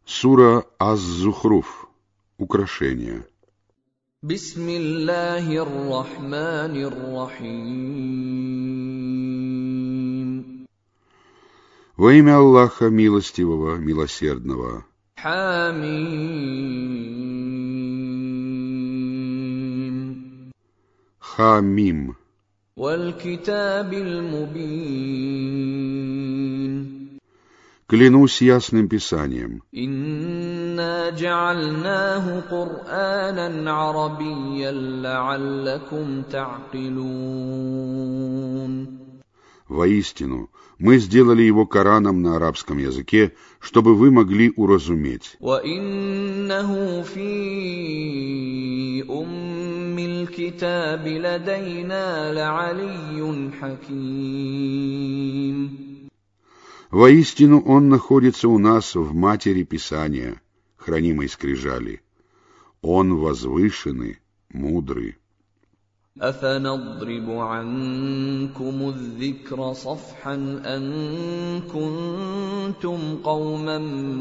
Сура Аз-Зухруф. Украшения. Бисмиллахир-рахманир-рахим. Во имя Аллаха Милостивого, Милосердного. Хамим. Хамим. Валь-китабиль-мубин. Клянусь ясным писанием. Инна джа'альнаху Кур'анан арабийян ла'аллакум та'килун. Воистину, мы сделали его Кораном на арабском языке, чтобы вы могли уразуметь. Ва иннаху фи уммил китаби ладайна ла'алийюн хаким. Воистину, он находится у нас в матери Писания, хранимой скрижали. Он возвышенный, мудрый. أفنضرب عنكم الذكر صفحا أن كنتم قوما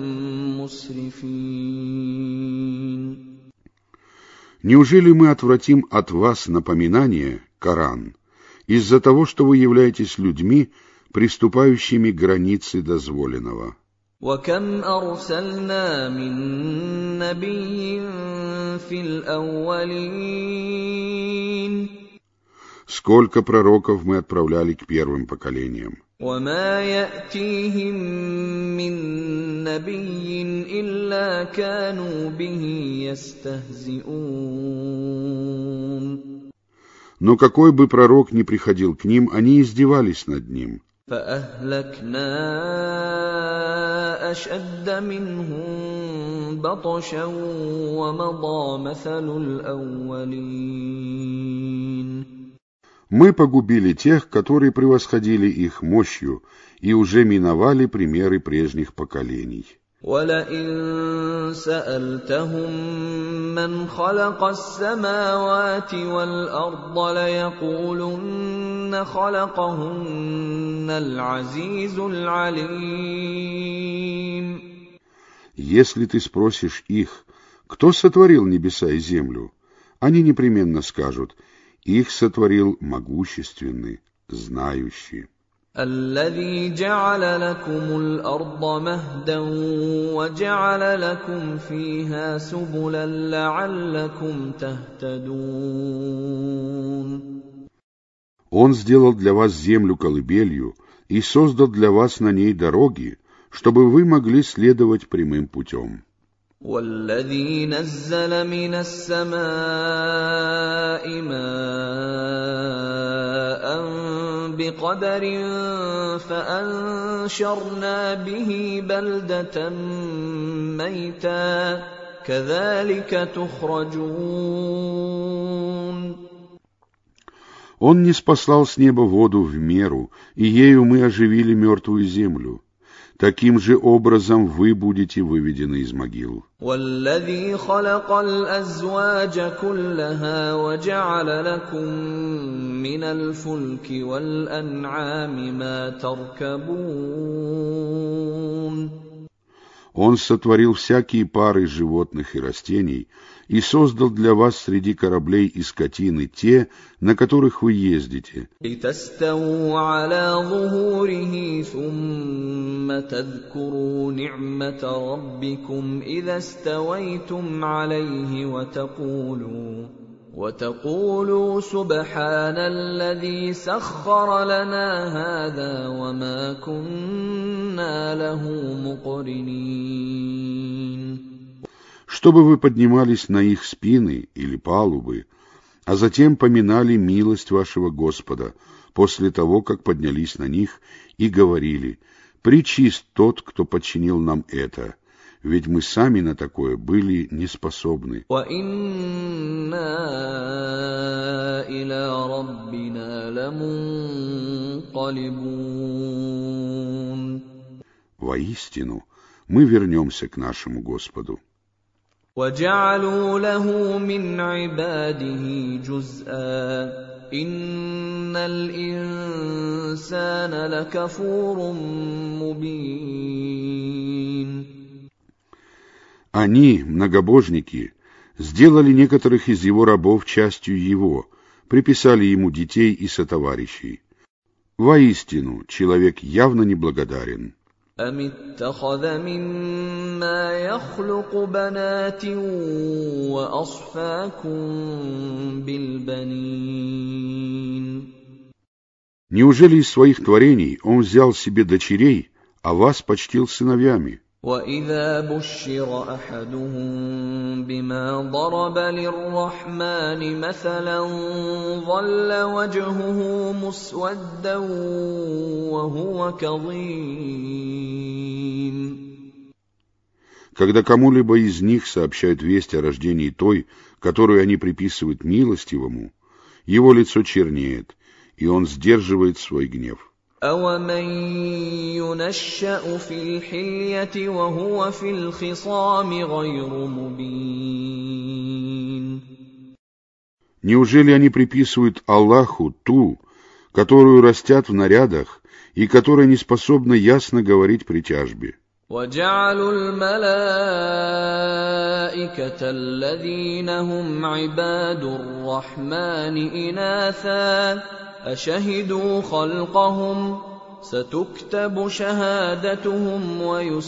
مسرفين. Неужели мы отвратим от вас напоминание, Коран, из-за того, что вы являетесь людьми, приступающими к границе дозволенного? وكم أرسلنا من نبي في الأولين. Сколько пророков мы отправляли к первым поколениям. وما يأتيهم من نبي إلا كانوا به يستهزئون. Но какой бы пророк ни приходил к ним, они издевались над ним. فأهلكنا أشد منهم بطشا ومضى مثل الأولين. Мы погубили тех, которые превосходили их мощью, и уже миновали примеры прежних поколений. وَلَئِن سَأَلْتَهُم مَّنْ خَلَقَ السَّمَاوَاتِ وَالْأَرْضَ لَيَقُولُنَّ خَلَقَهُنَّ الْعَزِيزُ الْعَلِيمُ. Если ты спросишь их, кто сотворил небеса и землю, они непременно скажут: их сотворил могущественный, знающий. الذي جعل لكم الأرض مهدا وجعل لكم فيها سبلا لعلكم تهتدون. Он сделал для вас землю колыбелью и создал для вас на ней дороги, чтобы вы могли следовать прямым путем. والذي نزل من السماء ماء بقدر فأنشرنا به بلدة ميتا كذلك تخرجون. Он ниспослал с неба воду в меру, и ею мы оживили мертвую землю. Таким же образом вы будете выведены из могил. والذي خلق الأزواج كلها وجعل لكم من الفلك والأنعام ما تركبون. Он сотворил всякие пары животных и растений и создал для вас среди кораблей и скотины те, на которых вы ездите. لتستووا على ظهوره ثم تذكروا نعمة ربكم إذا استويتم عليه وتقولوا سبحان الذي سخر لنا هذا وما كنا له مقرنين. Чтобы вы поднимались на их спины или палубы, а затем поминали милость вашего Господа после того, как поднялись на них, и говорили: «Пречист тот, кто подчинил нам это, ведь мы сами на такое были неспособны». وَإِنَّا إِلَى رَبِّنَا لَمُنقَلِبُونَ. Воистину, мы вернемся к нашему Господу. وَجَعَلُوا لَهُ مِنْ عِبَادِهِ جُزْءًا إِنَّ الْإِنسَانَ لَكَفُورٌ مُبِينٌ. Они, многобожники, сделали некоторых из его рабов частью его, приписали ему детей и сотоварищей. Воистину, человек явно неблагодарен. أَمِ اتَّخَذَ مِمَّا يَخْلُقُ بَنَاتٍ وَأَصْفَاكُم بِالْبَنِينَ. Неужели из своих творений он взял себе дочерей, а вас почтил сыновьями? وَإِذَا بُشِّرَ أَحَدُهُم بِمَا ضَرَبَ لِلرَّحْمَنِ مَثَلًا ظَلَّ وَجْهُهُ مُسْوَدًّا وَهُوَ كَظِيمٌ. Когда кому-либо из них сообщают весть о рождении той, которую они приписывают милостивому, его лицо чернеет, и он сдерживает свой гнев. أَوَمَن يُنَشَّأُ فِي الْحِلْيَةِ وَهُوَ فِي الْخِصَامِ غَيْرُ مُبِينٍ. Неужели они приписывают Аллаху ту, которую растят в нарядах и которая не способна ясно говорить при тяжбе? وَجَعَلُوا الْمَلَائِكَةَ الَّذِينَ هُمْ عِبَادُ الرَّحْمَنِ إِنَاثًا أَشَهِدُوا خَلْقَهُمْ سَتُكْتَبُ شَهَادَتُهُمْ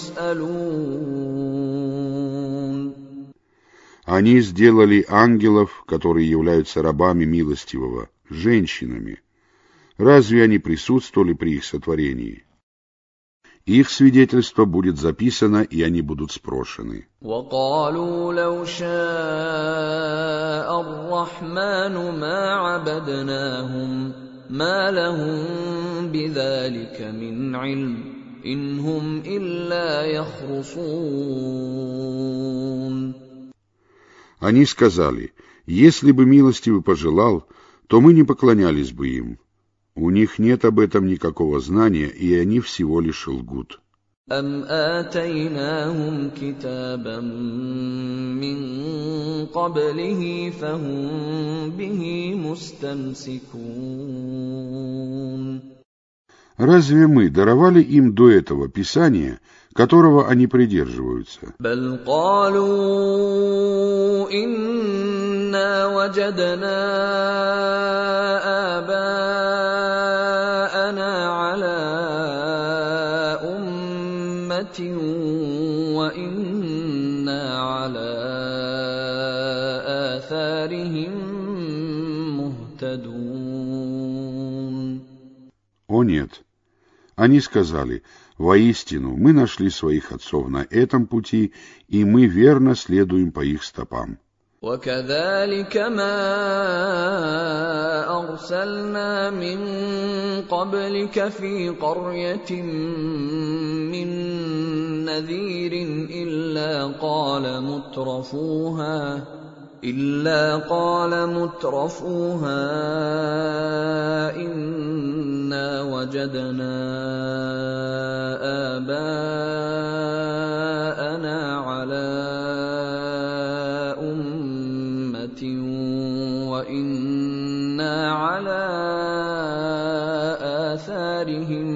وَيُسْأَلُونَ. Они сделали ангелов, которые являются рабами милостивого, женщинами. Разве они присутствовали при их сотворении? Их свидетельство будет записано, и они будут спрошены. وَقَالُوا لَوْ شَاءَ الرَّحْمَنُ مَا عَبَدْنَاهُمْ مَا لَهُم بِذَلِكَ مِنْ عِلْمٍ إِنْ هُمْ إِلَّا يَخْرُصُونَ. Они сказали: если бы милостивый пожелал, то мы не поклонялись бы им. У них нет об этом никакого знания, и они всего лишь лгут. أَمْ آتَيْنَاهُمْ كِتَابًا مِّن قَبْلِهِ فَهُم بِهِ مُسْتَمْسِكُونَ. Разве мы даровали им до этого Писание, которого они придерживаются? بَلْ قَالُوا إِنَّا وَجَدْنَا آبَاءَنَا عَلَىٰ أُمَّةٍ وَإِنَّا عَلَىٰ آثَارِهِم مُهْتَدُونَ. О нет! Они сказали: воистину, мы нашли своих отцов на этом пути, и мы верно следуем по их стопам. وَكَذَلِكَ مَا أَرْسَلْنَا مِن قَبْلِكَ فِي قَرْيَةٍ مِّن نَّذِيرٍ إِلَّا قَالَ مُتْرَفُوهَا إِنَّا وَجَدْنَا آبَاءَنَا عَلَىٰ أُمَّةٍ وَإِنَّا عَلَىٰ آثَارِهِم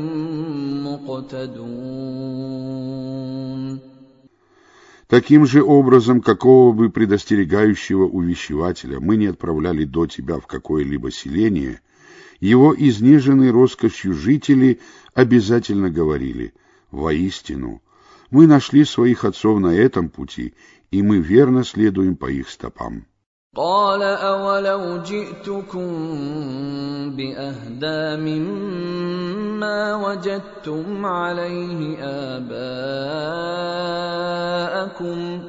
مُقْتَدُونَ. Таким же образом, какого бы предостерегающего увещевателя мы не отправляли до тебя в какое-либо селение, его изнеженные роскошью жители обязательно говорили: воистину, мы нашли своих отцов на этом пути, и мы верно следуем по их стопам. قَالَ أَوَلَوْ جِئْتُكُم بِأَهْدَىٰ مِمَّا وَجَدتُّمْ عَلَيْهِ آبَاءَكُمْ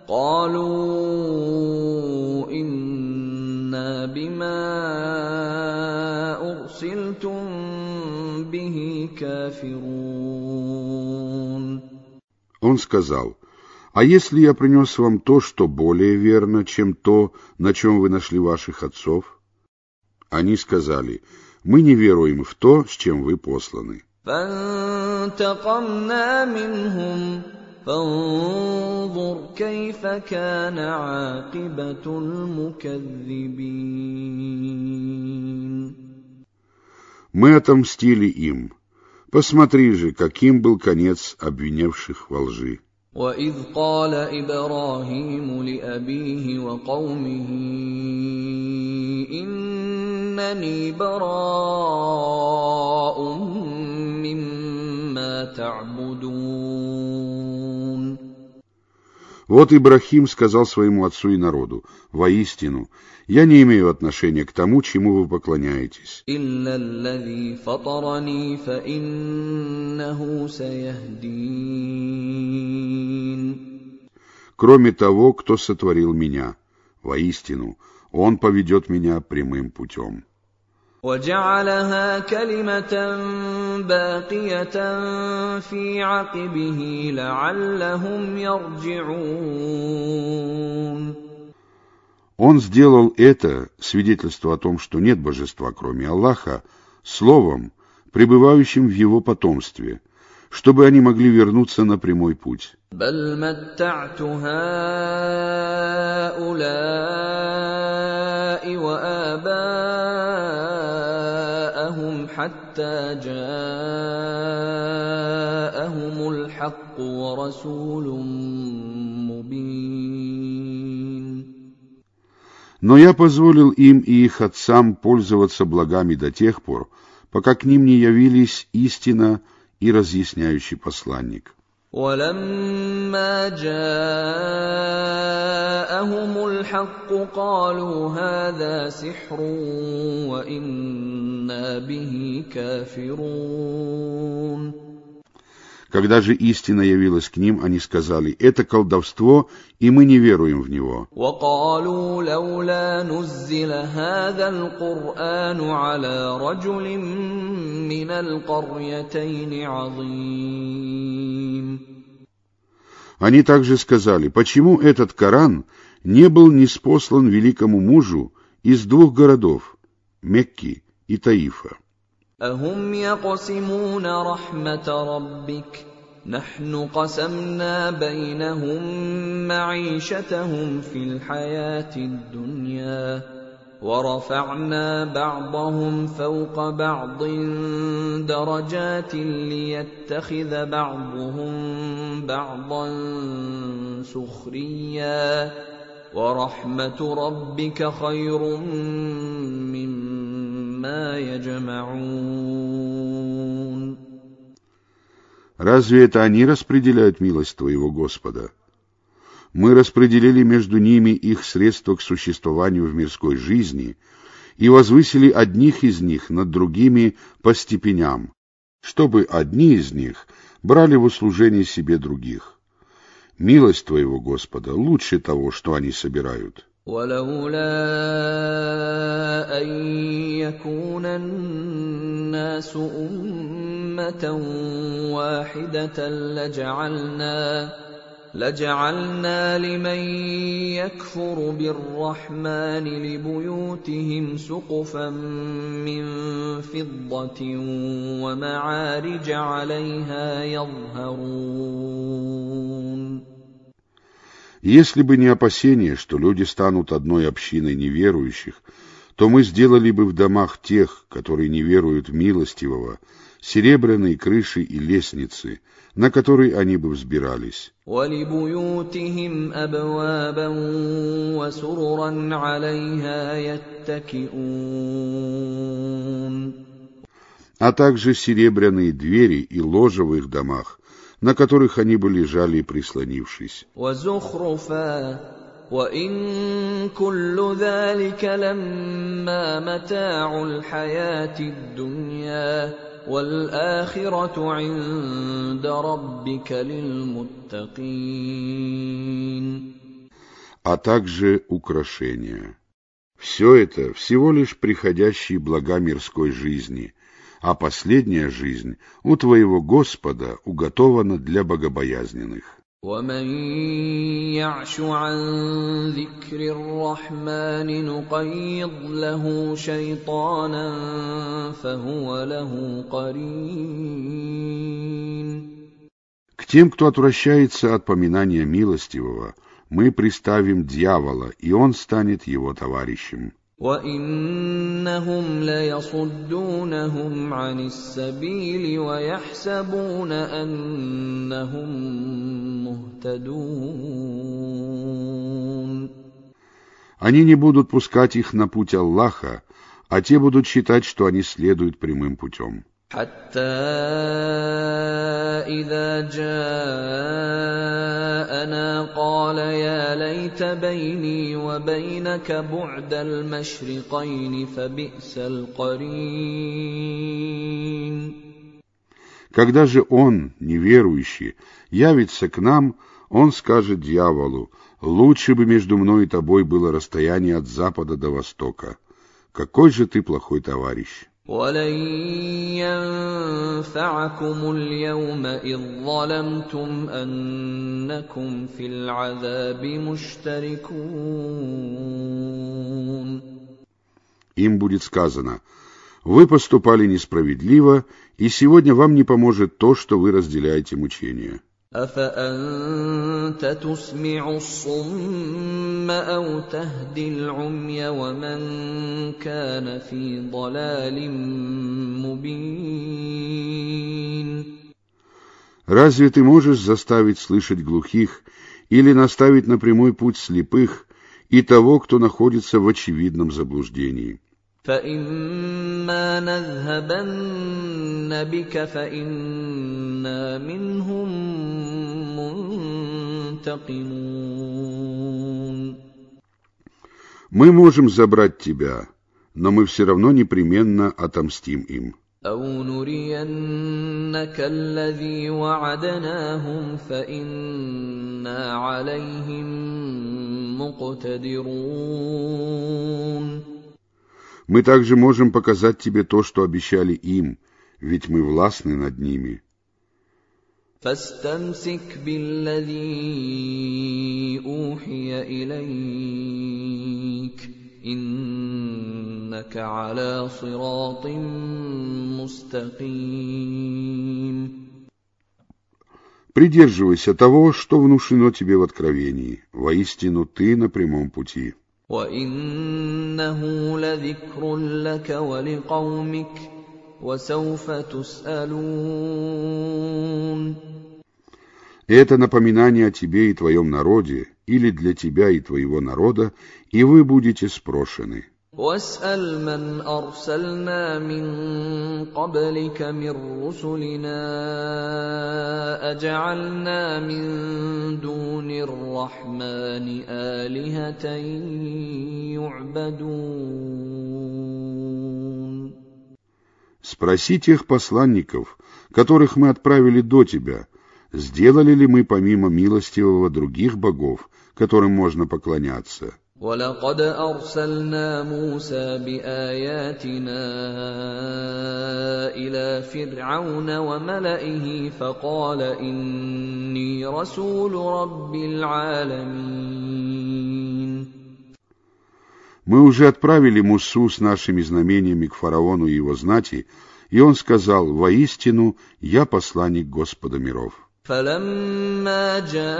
قَالُوا إِنَّا بِمَا أُرْسِلْتُم بِهِ كَافِرُونَ. Он сказал: а если я принес вам то, что более верно, чем то, на чем вы нашли ваших отцов? Они сказали: мы не веруем в то, с чем вы посланы. فَانْتَقَمْنَا مِنْهُمْ فَانظُرْ كَيْفَ كَانَ عَاقِبَةُ الْمُكَذِّبِينَ. Мы отомстили им. Посмотри же, каким был конец обвинявших во лжи. وَإِذْ قَالَ إِبْرَاهِيمُ لِأَبِيهِ وَقَوْمِهِ إِنَّنِي بَرَاءٌ مِّمَّا تَعْبُدُونَ. Вот Ибрахим сказал своему отцу и народу: «Воистину, я не имею отношения к тому, чему вы поклоняетесь. إِلَّا الَّذِي فَطَرَنِي فَإِنَّهُ سَيَهْدِينِ. Кроме того, кто сотворил меня. Воистину, он поведет меня прямым путем». وَجَعَلَهَا كَلِمَةً بَاقِيَةً فِي عَقِبِهِ لَعَلَّهُمْ يَرْجِعُونَ. Он сделал это, свидетельство о том, что нет божества, кроме Аллаха, словом, пребывающим в его потомстве, чтобы они могли вернуться на прямой путь. بَلْ مَتَّعْتُ هَٰؤُلَاءِ وَآبَاءَهُمْ حَتَّىٰ جَاءَهُمُ الْحَقُّ وَرَسُولٌ مُّبِينٌ. Но я позволил им и их отцам пользоваться благами до тех пор, пока к ним не явились истина и разъясняющий посланник. وَلَمَّا جَاءَهُمُ الْحَقُّ قَالُوا هَٰذَا سِحْرٌ وَإِنَّا بِهِ كَافِرُونَ. Когда же истина явилась к ним, они сказали: «Это колдовство, и мы не веруем в него». وَقَالُوا لَوْلَا نُزِّلَ هَٰذَا الْقُرْآنُ عَلَىٰ رَجُلٍ مِّنَ الْقَرْيَتَيْنِ عَظِيمٍ. Они также сказали: «Почему этот Коран не был ниспослан великому мужу из двух городов, Мекки и Таифа?» أَهُمْ يَقْسِمُونَ رَحْمَةَ رَبِّكَ نَحْنُ قَسَمْنَا بَيْنَهُم مَّعِيشَتَهُمْ فِي الْحَيَاةِ الدُّنْيَا وَرَفَعْنَا بَعْضَهُمْ فَوْقَ بَعْضٍ دَرَجَاتٍ لِّيَتَّخِذَ بَعْضُهُم بَعْضًا سُخْرِيًّا وَرَحْمَةُ رَبِّكَ خَيْرٌ مِّمَّا يَجْمَعُونَ. Разве это они распределяют милость твоего Господа? Мы распределили между ними их средства к существованию в мирской жизни и возвысили одних из них над другими по степеням, чтобы одни из них брали в услужение себе других. Милость твоего Господа лучше того, что они собирают. وَلَوْلَا أَن يَكُونَ النَّاسُ أُمَّةً وَاحِدَةً لَجَعَلْنَا لِمَن يَكْفُرُ بِالرَّحْمَٰنِ لِبُيُوتِهِمْ سُقُفًا مِّن فِضَّةٍ وَمَعَارِجَ عَلَيْهَا يَظْهَرُونَ. Если бы не опасение, что люди станут одной общиной неверующих, то мы сделали бы в домах тех, которые не веруют в милостивого, серебряные крыши и лестницы, на которые они бы взбирались. وَلِبُيُوتِهِمْ أَبْوَابًا وَسُرُرًا عَلَيْهَا يَتَّكِئُونَ. А также серебряные двери и ложа в их домах, на которых они бы лежали, прислонившись. وَزُخْرُفًا وَإِن كُلُّ ذَلِكَ لَمَّا مَتَاعُ الْحَيَاةِ الدُّنْيَا وَالْآخِرَةُ عِندَ رَبِّكَ لِلْمُتَّقِينَ. А также украшения. Все это всего лишь приходящие блага мирской жизни, а последняя жизнь у твоего Господа уготована для богобоязненных. وَمَن يَعْشُ عَن ذِكْرِ الرَّحْمَٰنِ نُقَيِّضْ لَهُ شَيْطَانًا فَهُوَ لَهُ قَرِينٌ. К тем, кто отвращается от поминания милостивого, мы приставим дьявола, и он станет его товарищем. وَإِنَّهُمْ لَيَصُدُّونَهُمْ عَنِ السَّبِيلِ وَيَحْسَبُونَ أَنَّهُمْ مُهْتَدُونَ. Они не будут пускать их на путь Аллаха, а те будут считать, что они следуют прямым путем. حَتَّى إِذَا جَاءَنَا قَالَ يَا لَيْتَ بَيْنِي وَبَيْنَكَ بُعْدَ الْمَشْرِقَيْنِ فَبِئْسَ الْقَرِينُ. Когда же он, неверующий, явится к нам, он скажет дьяволу: «Лучше бы между мной и тобой было расстояние от запада до востока. Какой же ты плохой товарищ!» وَلَن يَنفَعَكُمُ الْيَوْمَ إِذ ظَّلَمْتُمْ أَنَّكُمْ فِي الْعَذَابِ مُشْتَرِكُونَ. Им будет сказано: «Вы поступали несправедливо, и сегодня вам не поможет то, что вы разделяете мучения». أَفَأَنتَ تُسْمِعُ الصُّمَّ أَوْ تَهْدِي الْعُمْيَ وَمَنْ كَانَ فِي ضَلَالٍ مُبِينٍ. Разве ты можешь заставить слышать глухих или наставить на прямой путь слепых и того, кто находится в очевидном заблуждении? فَإِمَّا نَذْهَبَنَّ بِكَ فَإِنَّا مِنْهُمْ مُنْتَقِمُونَ. Мы можем забрать тебя, но мы все равно непременно отомстим им. أَوْ نُرِيَنَّكَ الَّذِي وَعَدْنَاهُمْ فَإِنَّا عَلَيْهِمْ مُقْتَدِرُونَ. Мы также можем показать тебе то, что обещали им, ведь мы властны над ними. فَاسْتَمْسِكْ بِالَّذِي أُوحِيَ إِلَيْكَ إِنَّكَ عَلَى صِرَاطٍ مُسْتَقِيمٍ. Придерживайся того, что внушено тебе в откровении. Воистину ты на прямом пути. وَإِنَّهُ لَذِكْرٌ لَكَ وَلِقَوْمِكَ وَسَوْفَ تُسْأَلُونَ. Это напоминание о тебе и твоем народе, или для тебя и твоего народа, и вы будете спрошены. وَاسْأَلْ مَنْ أَرْسَلْنَا مِنْ قَبْلِكَ مِنْ رُسُلِنَا أَجَعَلْنَا مِنْ دُونِ الرَّحْمَنِ آلِهَةً يُعْبَدُونَ. Спроси тех посланников, которых мы отправили до тебя, сделали ли мы помимо милостивого других богов, которым можно поклоняться. وَلَقَدْ أَرْسَلْنَا مُوسَى بِآيَاتِنَا إِلَى فِرْعَوْنَ وَمَلَئِهِ فَقَالَ إِنِّي رَسُولُ رَبِّ الْعَالَمِينَ. Мы уже отправили Мусу с нашими знамениями к фараону и его знати, и он сказал: «Воистину, я посланник Господа миров». فَلَمَّا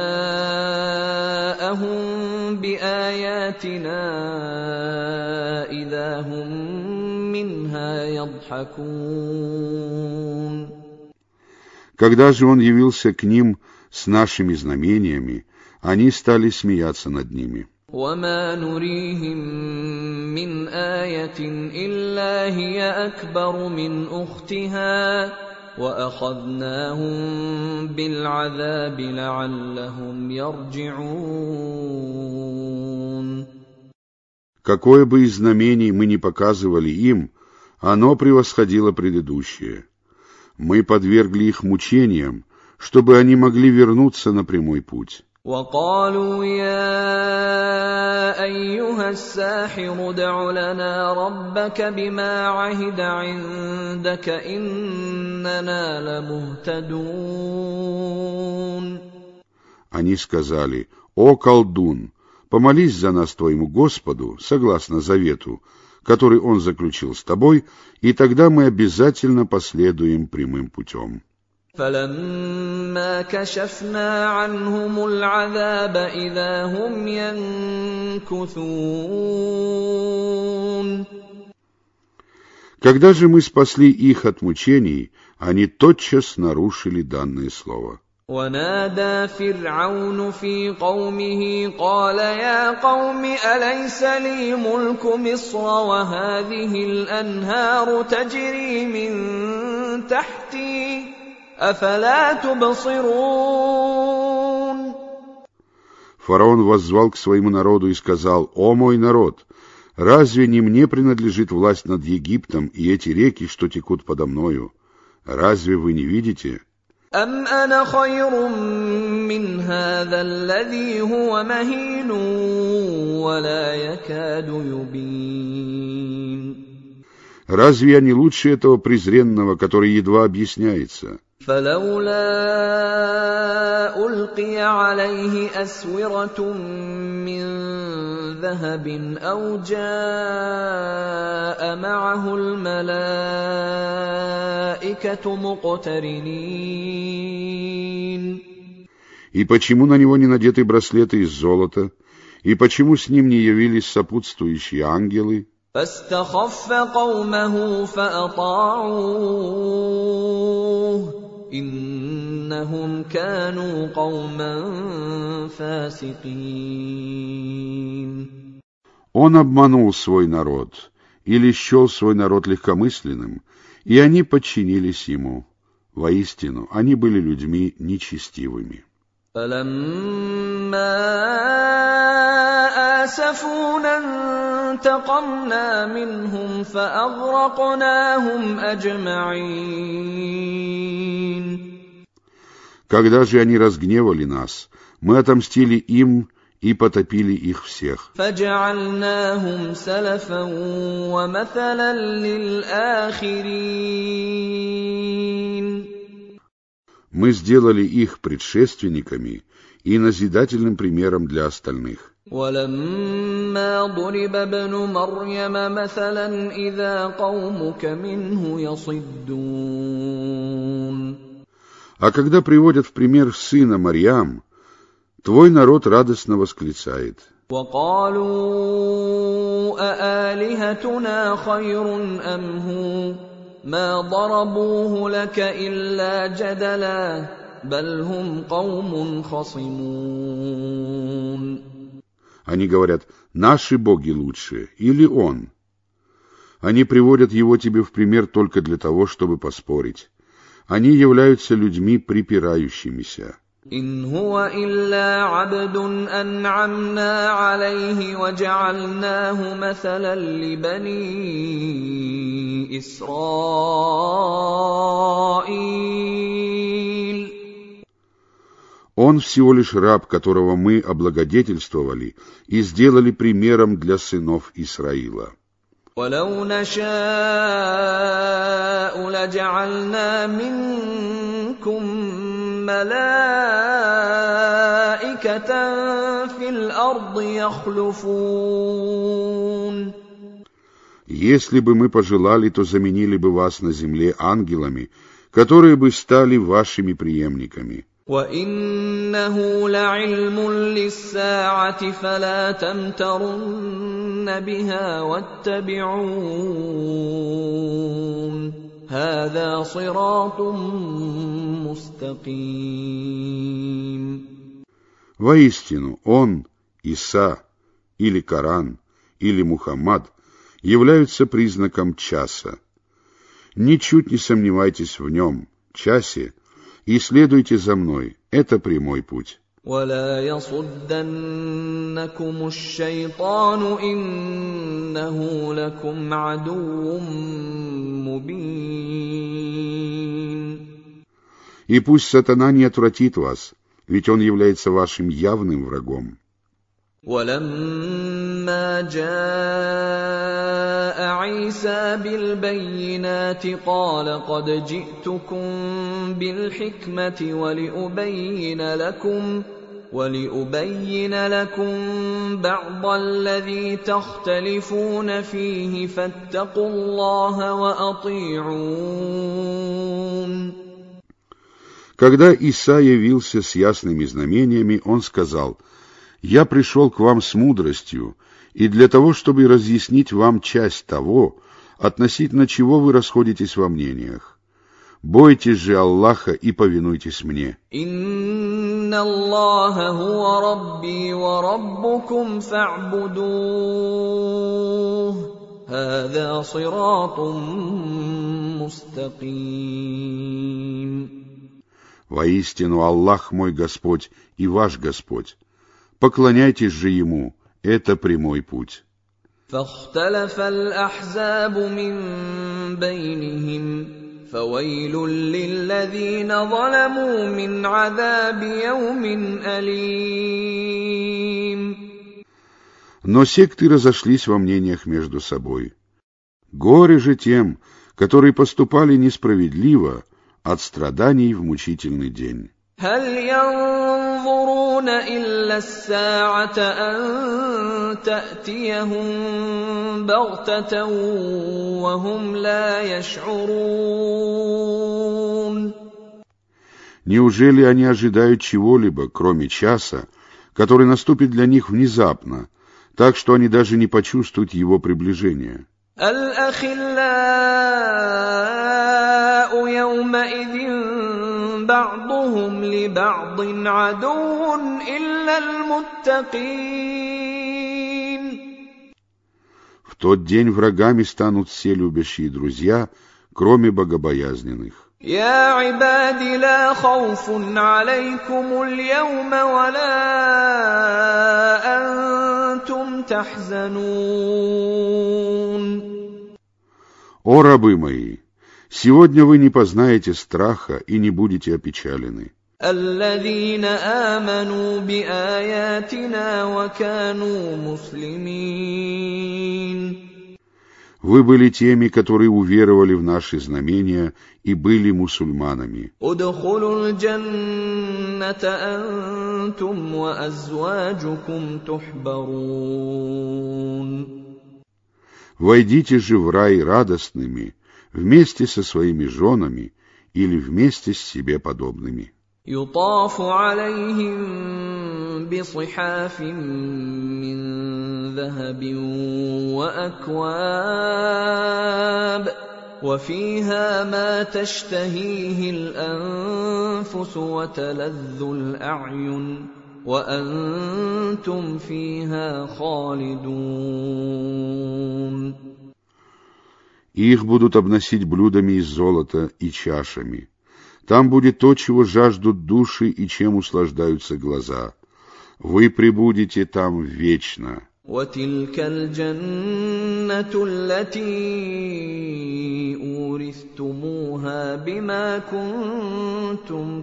جَاءَهُم بِآيَاتِنَا إِذَا هُم مِّنْهَا يَضْحَكُونَ. Когда же он явился к ним с нашими знамениями, они стали смеяться над ними. وَمَا نُرِيهِم مِّنْ آيَةٍ إِلَّا هِيَ أَكْبَرُ مِنْ أُخْتِهَا وَأَخَذْنَاهُم بِالْعَذَابِ لَعَلَّهُمْ يَرْجِعُونَ. Какое бы из знамений мы ни показывали им, оно превосходило предыдущее. Мы подвергли их мучениям, чтобы они могли вернуться на прямой путь. وَقَالُوا يَا أَيُّهَا السَّاحِرُ ادْعُ لَنَا رَبَّكَ بِمَا عَهِدَ عِندَكَ إِنَّنَا لَمُهْتَدُونَ. Они сказали: «О колдун, помолись за нас твоему Господу, согласно завету, который он заключил с тобой, и тогда мы обязательно последуем прямым путем». فَلَمَّا كَشَفْنَا عَنْهُمُ الْعَذَابَ إِذَا هُمْ يَنكُثُونَ. Когда же мы спасли их от мучений, они тотчас нарушили данное слово. وَنَادَى فِرْعَوْنُ فِي قَوْمِهِ قَالَ يَا قَوْمِ أَلَيْسَ لِي مُلْكُ مِصْرَ وَهَٰذِهِ الْأَنْهَارُ تَجْرِي مِن تَحْتِي أَفَلَا تُبْصِرُونَ. Фараон воззвал к своему народу и сказал: «О мой народ, разве не мне принадлежит власть над Египтом и эти реки, что текут подо мною? Разве вы не видите? أَمْ أَنَا خَيْرٌ مِّنْ هَٰذَا الَّذِي هُوَ مَهِينٌ وَلَا يَكَادُ يُبِينُ. Разве я не лучше этого презренного, который едва объясняется? فَلَوْلَا أُلْقِيَ عَلَيْهِ أَسْوِرَةٌ مِّن ذَهَبٍ أَوْ جَاءَ مَعَهُ الْمَلَائِكَةُ مُقْتَرِنِينَ. И почему на него не надеты браслеты из золота? И почему с ним не явились сопутствующие ангелы? فَاسْتَخَفَّ قَوْمَهُ فَأَطَاعُوهُ إِنَّهُمْ كَانُوا قَوْمًا فَاسِقِينَ. Он обманул свой народ, или счел свой народ легкомысленным, и они подчинились ему. Воистину, они были людьми нечестивыми. فَلَمَّا آسَفُونَا انتَقَمْنَا مِنْهُمْ فَأَغْرَقْنَاهُمْ أَجْمَعِينَ. Когда же они разгневали нас, мы отомстили им и потопили их всех. فَجَعَلْنَاهُمْ سَلَفًا وَمَثَلًا لِلْآخِرِينَ. Мы сделали их предшественниками и назидательным примером для остальных. وَلَمَّا ضُرِبَ ابْنُ مَرْيَمَ مَثَلًا إِذَا قَوْمُكَ مِنْهُ يَصِدُّونَ. А когда приводят в пример сына Марьям, твой народ радостно восклицает: وَقَالُوا أَآلِهَتُنَا خَيْرٌ أَمْ هُوَ مَا ضَرَبُوهُ لَكَ إِلَّا جَدَلًا بَلْ هُمْ قَوْمٌ خَصِمُونَ. Они говорят: наши боги лучше, или он. Они приводят его тебе в пример только для того, чтобы поспорить. Они являются людьми припирающимися. إِنْ هُوَ إِلَّا عَبْدٌ أَنْعَمْنَا عَلَيْهِ وَجَعَلْنَاهُ مَثَلًا لِبَنِي إِسْرَائِيلَ. Он всего лишь раб, которого мы облагодетельствовали и сделали примером для сынов Исраила. وَلَوْ نَشَاءُ لَجَعَلْنَا مِنكُم مَّلَائِكَةً فِي الْأَرْضِ يَخْلُفُونَ. Если бы мы пожелали, то заменили бы вас на земле ангелами, которые бы стали вашими преемниками. وَإِنَّهُ لَعِلْمٌ لِّلسَّاعَةِ فَلَا تَمْتَرُنَّ بِهَا وَاتَّبِعُونِ هَذَا صِرَاطٌ مُّسْتَقِيمٌ. Воистину, он, Иса, или Коран, или Мухаммад являются признаком часа. Ничуть не сомневайтесь в нем, часе, и следуйте за мной. Это прямой путь. وَلَا يَصُدَّنَّكُمُ الشَّيْطَانُ إِنَّهُ لَكُمْ عَدُوٌّ مُّبِينٌ. И пусть сатана не отвратит вас, ведь он является вашим явным врагом. وَلَمَّا جَاءَ عِيسَىٰ بِالْبَيِّنَاتِ قَالَ قَدْ جِئْتُكُم بِالْحِكْمَةِ وَلِأُبَيِّنَ لَكُم بَعْضَ الَّذِي تَخْتَلِفُونَ فِيهِ فَاتَّقُوا اللَّهَ وَأَطِيعُونِ. Когда Иса явился с ясными знамениями, он сказал: «Я пришел к вам с мудростью, и для того, чтобы разъяснить вам часть того, относительно чего вы расходитесь во мнениях. Бойтесь же Аллаха и повинуйтесь мне». «Инна Аллаха хуа рабби ва раббукум фа'будух, хаза сиратун мустаким». «Воистину Аллах мой Господь и ваш Господь. Поклоняйтесь же Ему, это прямой путь». فاختلف الأحزاب من بينهم فويل للذين ظلموا من عذاب يوم أليم. Но секты разошлись во мнениях между собой. Горе же тем, которые поступали несправедливо, от страданий в мучительный день. هل ينظرون إلا الساعة أن تأتيهم بغتة وهم لا يشعرون. Неужели они ожидают чего-либо, кроме часа, который наступит для них внезапно, так что они даже не почувствуют его приближения? الأخلاء يومئذ بعضهم لبعض عدو إلا المتقين. В тот день врагами станут все любящие друзья, кроме богобоязненных. يا عباد لا خوف عليكم اليوم ولا أنتم تحزنون. О рабы мои, сегодня вы не познаете страха и не будете опечалены. الذين آمنوا بآياتنا وكانوا مسلمين. Вы были теми, которые уверовали в наши знамения и были мусульманами. ادخلوا الجنة أنتم وأزواجكم تحبرون. Войдите же в рай радостными, вместе со своими женами или вместе с себе подобными. يطاف عليهم بصحاف من ذهب وأكواب وفيها ما تشتهيه الأنفس وتلذ الأعين وأنتم فيها خالدون. Их будут обносить блюдами из золота и чашами. Там будет то, чего жаждут души и чем услаждаются глаза. Вы пребудете там вечно. وَتِلْكَ الْجَنَّةُ الَّتِي أُورِثْتُمُوهَا بِمَا كُنتُمْ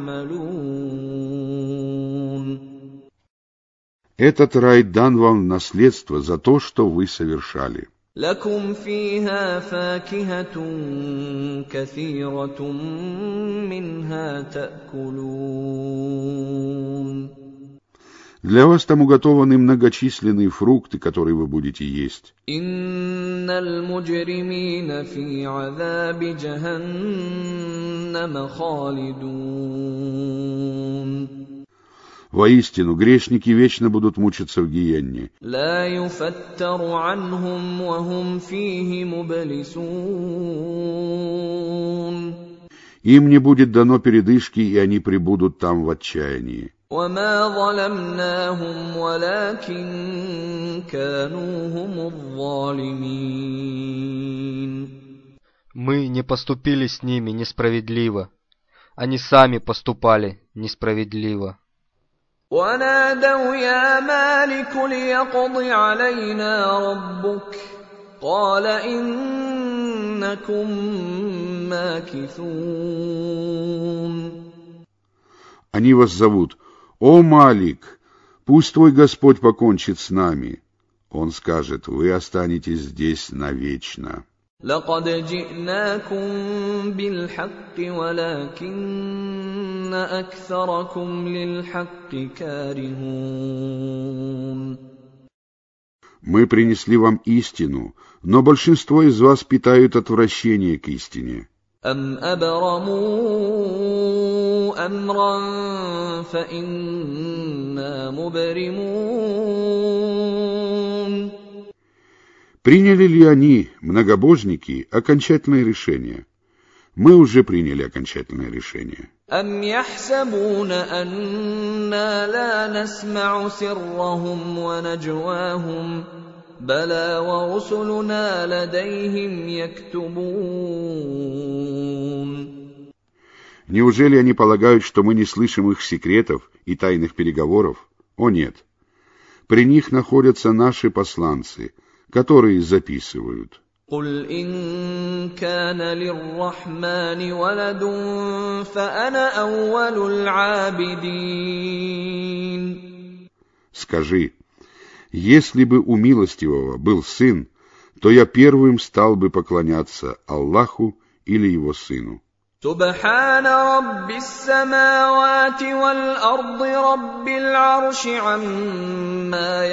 تَعْمَلُونَ. Этот рай дан вам в наследство за то, что вы совершали. لكم فيها فاكهة كثيرة منها تأكلون. Для вас там уготованы многочисленные фрукты, которые вы будете есть. إن المجرمين في عذاب جهنم خالدون. Воистину, грешники вечно будут мучиться в гиенне. لا يفتر عنهم وهم فيه مبلسون. Им не будет дано передышки, и они пребудут там в отчаянии. وما ظلمناهم ولكن كانوا هم الظالمين. Мы не поступили с ними несправедливо. Они сами поступали несправедливо. ونادوا يا مالك ليقض علينا ربك قال إنكم ماكثون. Они вас зовут: «О Малик, пусть твой Господь покончит с нами». Он скажет: «Вы останетесь здесь навечно». لقد جئناكم بالحق ولكن أكثركم للحق كارهون. Мы принесли вам истину, но большинство из вас питают отвращение к истине. أم أبرموا أمرا فإنا مبرمون. Приняли ли они, многобожники, окончательное решение? Мы уже приняли окончательное решение. أم يحسبون أنا لا نسمع سرهم ونجواهم بلى ورسلنا لديهم يكتبون. Неужели они полагают, что мы не слышим их секретов и тайных переговоров? О нет! При них находятся наши посланцы, которые записывают. قل إن كان للرحمن ولد فأنا أول العابدين. Скажи, если бы у милостивого был сын, то я первым стал бы поклоняться Аллаху или его сыну. سبحان رب السماوات والأرض رب العرش عما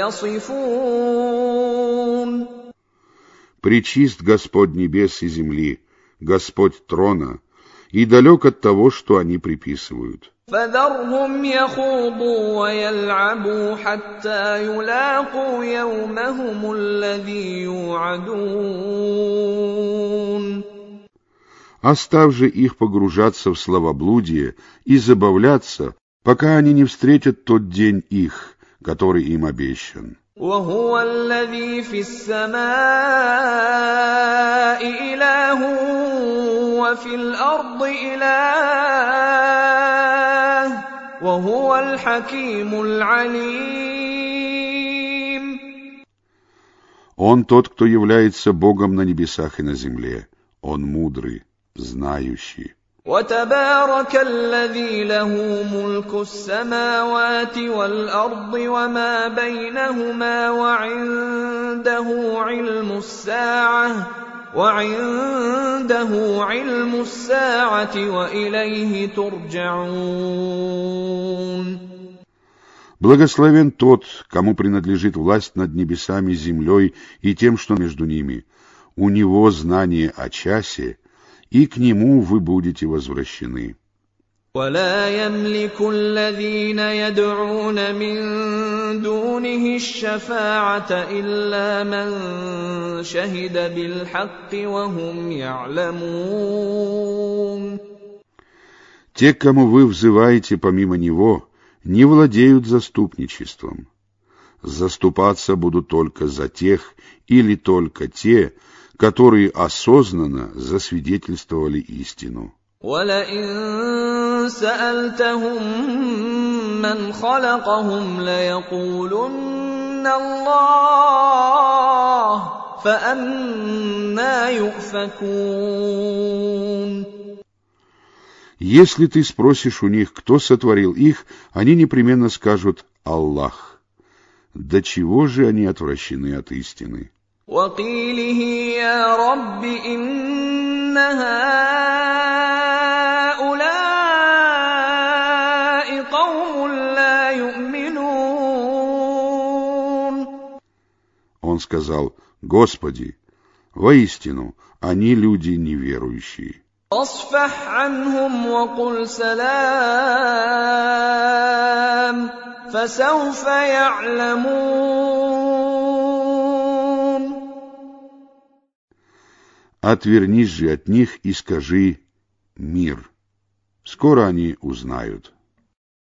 يصفون. Пречист Господь небес и земли, Господь трона, и далек от того, что они приписывают. فذرهم يخوضوا ويلعبوا حتى يلاقوا يومهم الذي يوعدون. Оставь же их погружаться в словоблудие и забавляться, пока они не встретят тот день их, который им обещан. وهو الذي في السماء إله وفي الأرض إله وهو الحكيم العليم. Он тот, кто является Богом на небесах и на земле. Он мудрый, знающий. وتبارك الذي له ملك السماوات والأرض وما بينهما وعنده علم الساعة وإليه ترجعون. Благословен тот, кому принадлежит власть над небесами, землей и тем, что между ними. У него знание о часе, и к нему вы будете возвращены. ولا يملك الذين يدعون من دونه الشفاعة إلا من شهد بالحق وهم يعلمون. Те, кому вы взываете помимо него, не владеют заступничеством. Заступаться будут только за тех или только те, которые осознанно засвидетельствовали истину. وَلَئِن سَأَلْتَهُم مَّنْ خَلَقَهُمْ لَيَقُولُنَّ اللَّهُ فَأَنَّىٰ يُؤْفَكُونَ. Если ты спросишь у них, кто сотворил их, они непременно скажут «Аллах». До чего же они отвращены от истины? وَقِيلِهِ يَا رَبِّ إِنَّ هَٰؤُلَاءِ قَوْمٌ لَّا يُؤْمِنُونَ. Он сказал: «Господи, воистину, они люди неверующие. فاصفح عنهم وقل سلام فسوف يعلمون. Отвернись же от них и скажи мир. Скоро они узнают».